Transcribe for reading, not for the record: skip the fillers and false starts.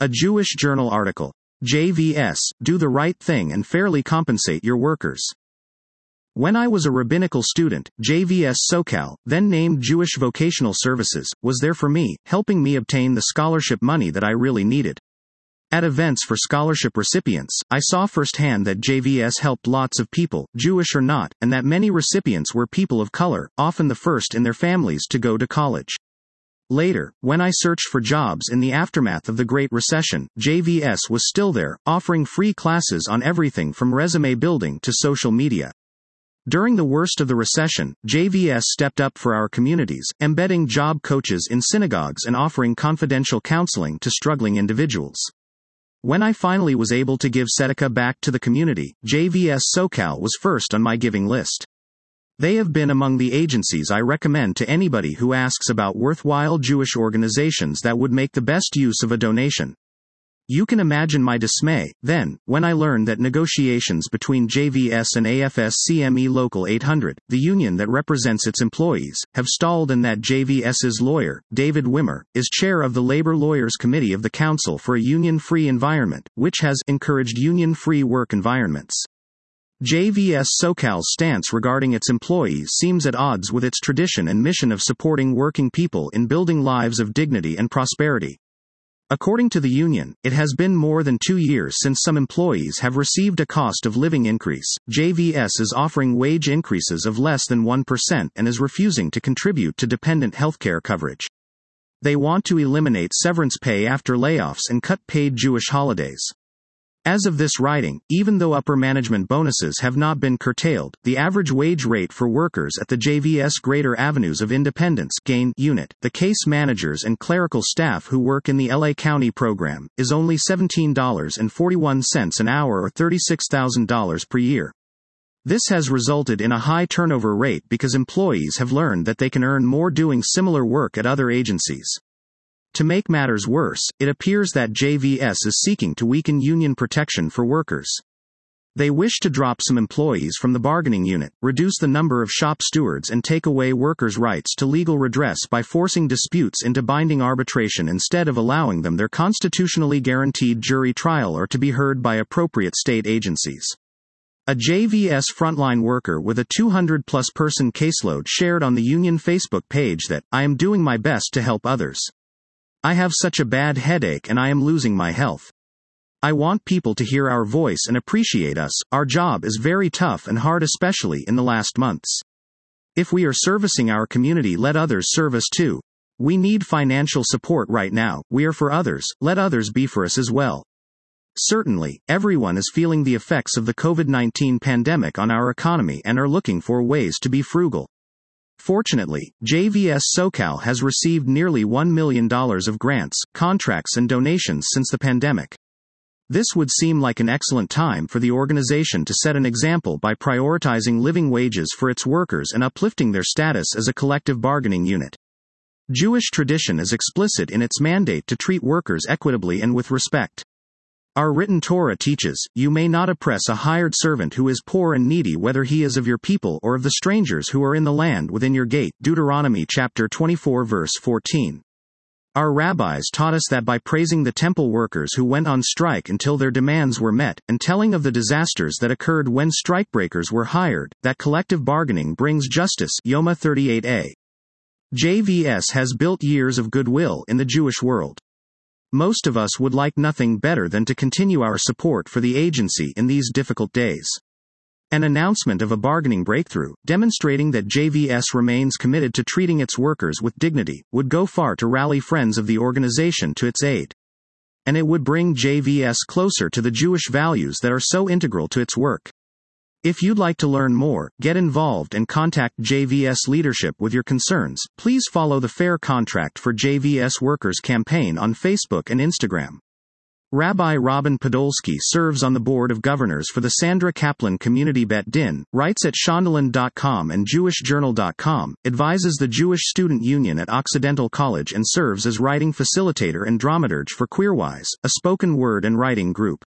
A Jewish Journal article. JVS, do the right thing and fairly compensate your workers. When I was a rabbinical student, JVS SoCal, then named Jewish Vocational Services, was there for me, helping me obtain the scholarship money that I really needed. At events for scholarship recipients, I saw firsthand that JVS helped lots of people, Jewish or not, and that many recipients were people of color, often the first in their families to go to college. Later, when I searched for jobs in the aftermath of the Great Recession, JVS was still there, offering free classes on everything from resume building to social media. During the worst of the recession, JVS stepped up for our communities, embedding job coaches in synagogues and offering confidential counseling to struggling individuals. When I finally was able to give tzedakah back to the community, JVS SoCal was first on my giving list. They have been among the agencies I recommend to anybody who asks about worthwhile Jewish organizations that would make the best use of a donation. You can imagine my dismay, then, when I learned that negotiations between JVS and AFS-CME Local 800, the union that represents its employees, have stalled and that JVS's lawyer, David Wimmer, is chair of the Labor Lawyers Committee of the Council for a Union-Free Environment, which has encouraged union-free work environments. JVS SoCal's stance regarding its employees seems at odds with its tradition and mission of supporting working people in building lives of dignity and prosperity. According to the union, it has been more than 2 years since some employees have received a cost of living increase. JVS is offering wage increases of less than 1% and is refusing to contribute to dependent healthcare coverage. They want to eliminate severance pay after layoffs and cut paid Jewish holidays. As of this writing, even though upper management bonuses have not been curtailed, the average wage rate for workers at the JVS Greater Avenues of Independence Gain unit, the case managers and clerical staff who work in the LA County program, is only $17.41 an hour or $36,000 per year. This has resulted in a high turnover rate because employees have learned that they can earn more doing similar work at other agencies. To make matters worse, it appears that JVS is seeking to weaken union protection for workers. They wish to drop some employees from the bargaining unit, reduce the number of shop stewards and take away workers' rights to legal redress by forcing disputes into binding arbitration instead of allowing them their constitutionally guaranteed jury trial or to be heard by appropriate state agencies. A JVS frontline worker with a 200-plus person caseload shared on the union Facebook page that, "I am doing my best to help others. I have such a bad headache and I am losing my health. I want people to hear our voice and appreciate us. Our job is very tough and hard, especially in the last months. If we are servicing our community, let others serve us too. We need financial support right now. We are for others, let others be for us as well." Certainly, everyone is feeling the effects of the COVID-19 pandemic on our economy and are looking for ways to be frugal. Fortunately, JVS SoCal has received nearly $1 million of grants, contracts and donations since the pandemic. This would seem like an excellent time for the organization to set an example by prioritizing living wages for its workers and uplifting their status as a collective bargaining unit. Jewish tradition is explicit in its mandate to treat workers equitably and with respect. Our written Torah teaches, "You may not oppress a hired servant who is poor and needy, whether he is of your people or of the strangers who are in the land within your gate." Deuteronomy chapter 24 verse 14. Our rabbis taught us that by praising the temple workers who went on strike until their demands were met, and telling of the disasters that occurred when strikebreakers were hired, that collective bargaining brings justice. Yoma 38a. JVS has built years of goodwill in the Jewish world. Most of us would like nothing better than to continue our support for the agency in these difficult days. An announcement of a bargaining breakthrough, demonstrating that JVS remains committed to treating its workers with dignity, would go far to rally friends of the organization to its aid. And it would bring JVS closer to the Jewish values that are so integral to its work. If you'd like to learn more, get involved and contact JVS leadership with your concerns, please follow the Fair Contract for JVS Workers campaign on Facebook and Instagram. Rabbi Robin Podolsky serves on the Board of Governors for the Sandra Kaplan Community Bet Din, writes at shondaland.com and jewishjournal.com, advises the Jewish Student Union at Occidental College and serves as writing facilitator and dramaturge for Queerwise, a spoken word and writing group.